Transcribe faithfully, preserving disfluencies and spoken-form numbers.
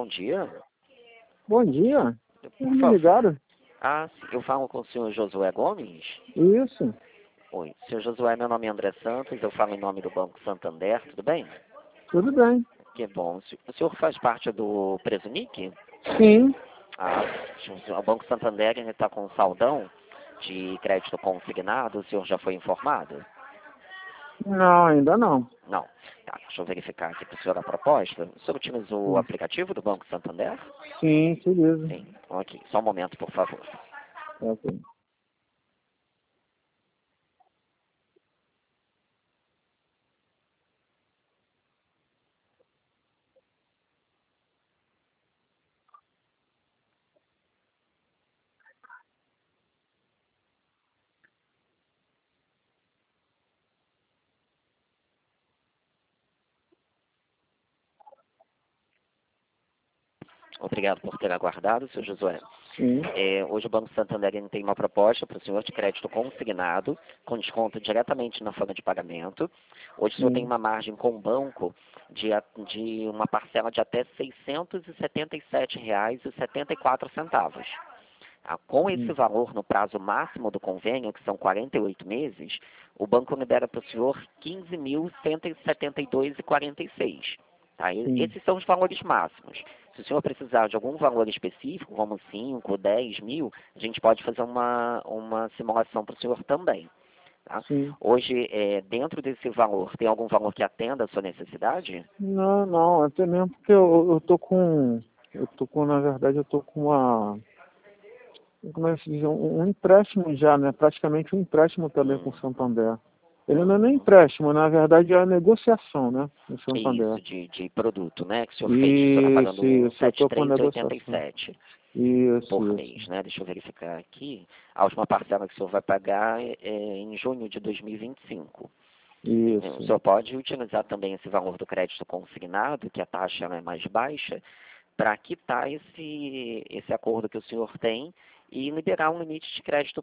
bom dia. Bom dia. Por Vocês me favor. ligaram? Ah, sim, eu falo com o senhor Josué Gomes? Isso. Oi, senhor Josué, meu nome é André Santos, eu falo em nome do Banco Santander, tudo bem? Tudo bem. Que bom. O senhor faz parte do Presunic? Sim. Ah, o Banco Santander está com um saldão de crédito consignado, o senhor já foi informado? Não, ainda não. Não. Tá, deixa eu verificar aqui para o senhor a proposta. O senhor utilizou o Sim, aplicativo do Banco Santander? Sim, beleza. Sim. Ok, só um momento, por favor. Ok. Obrigado por ter aguardado, senhor Josué. Sim. É, hoje o Banco Santander tem uma proposta para o senhor de crédito consignado, com desconto diretamente na folha de pagamento. Hoje o senhor tem Sim. uma margem com o banco de, a- de uma parcela de até seiscentos e setenta e sete reais e setenta e quatro centavos. Ah, com esse Hum. valor no prazo máximo do convênio, que são quarenta e oito meses, o banco libera para o senhor quinze mil cento e setenta e dois reais e quarenta e seis centavos. Tá? E Sim. esses são os valores máximos. Se o senhor precisar de algum valor específico, como cinco, dez mil, a gente pode fazer uma, uma simulação para o senhor também. Tá? Sim. Hoje, é, dentro desse valor, tem algum valor que atenda a sua necessidade? Não, não, até mesmo porque eu, eu tô com. Eu tô com, na verdade, eu tô com uma. Como é que se diz? Um, um empréstimo já, né? Praticamente um empréstimo também com o Hum, Santander. Ele não é nem hum. empréstimo, na verdade é a negociação, né? Com o Santander. Isso, de, de produto, né? Que o senhor fez, o senhor está Isso, pagando isso, eu tô com cento e setenta e três reais e oitenta e negociação. sete centavos Isso, por isso. mês, né? Deixa eu verificar aqui. A última parcela que o senhor vai pagar é é em junho de dois mil e vinte e cinco. O Isso. senhor pode utilizar também esse valor do crédito consignado, que a taxa é mais baixa, para quitar esse, esse acordo que o senhor tem e liberar um limite de crédito